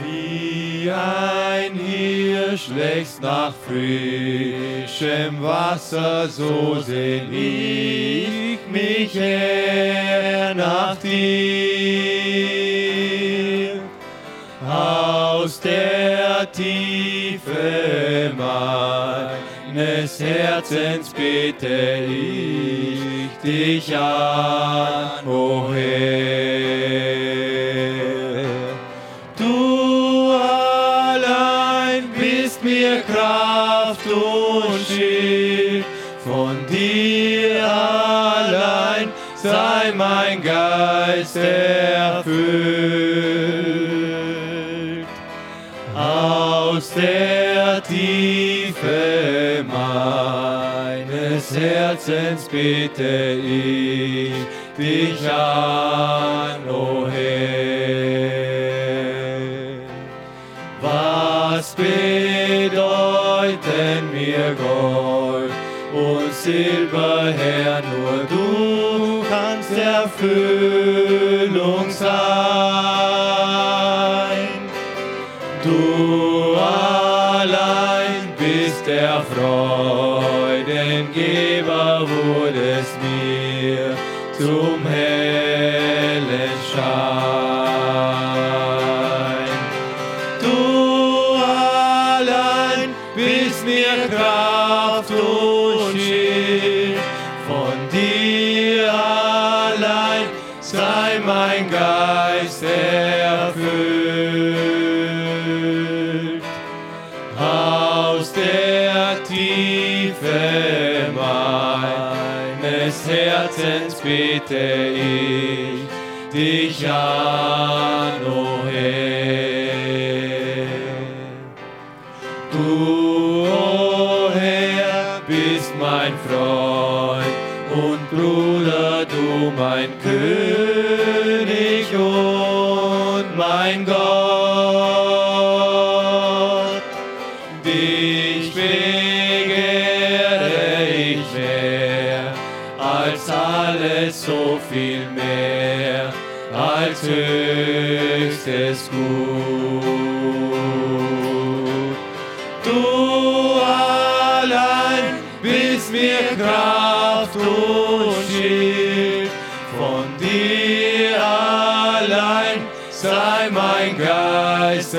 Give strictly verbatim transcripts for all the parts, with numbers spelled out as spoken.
Wie ein Hirsch lechzt nach frischem Wasser, so sehn ich mich her nach dir. Aus der Tiefe meines Herzens bete ich dich an, o Herr. Du allein bist mir Kraft und Schild, von dir allein sei mein Geist erfüllt. Aus der Tiefe meines Herzens bete ich dich an, o Herr. Was bedeuten mir Gold und Silber, Herr, nur du kannst Erfüllung sein. Du allein bist der Freudengeber, wurdest mir zum hellen Schein. Du allein bist mir Kraft und Schild, von dir allein sei mein Geist erfüllt. Aus der Tiefe meines Herzens bete ich dich an, o Herr. Du, o Herr, bist mein Freund und Bruder, du mein König und mein Gott. Dich begehre ich mehr als alles, so viel mehr als höchstes Gut. Du allein bist mir Kraft und Schild, von dir allein sei mein Geist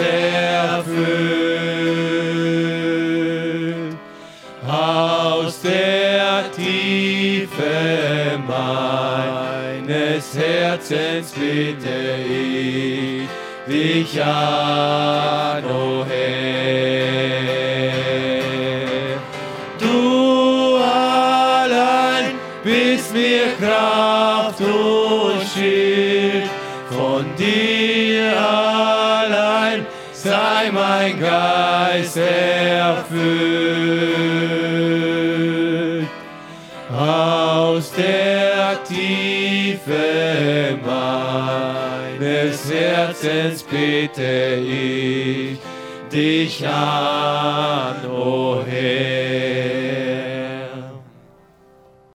erfüllt. Aus der Tiefe meines Herzens bitte ich dich an, o Herr. Du allein bist mir Kraft und Schild, von dir allein sei mein Geist erfüllt. Aus der Tiefe meines Herzens bete ich dich an, o Herr.